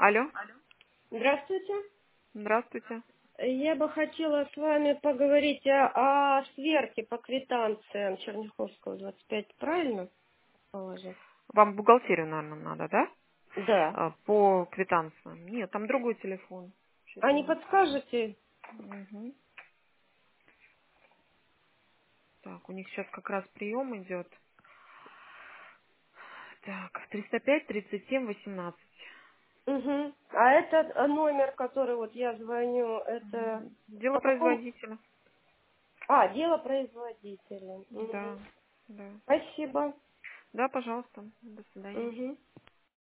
Алло, Здравствуйте. здравствуйте. Я бы хотела с вами поговорить о сверке по квитанциям Черняховского 25, правильно положил? Вам в бухгалтерию, наверное, надо, да? Да. По квитанциям. Нет, там другой телефон. А не Считаю. подскажете? Мгм. Так, у них сейчас как раз прием идет. Так, 305 37 18. Угу. А этот номер, который вот я звоню, это Дело по какому? производителя. А, дело производителя. Мгм. Да, да. Спасибо. Да, пожалуйста. До свидания. Угу.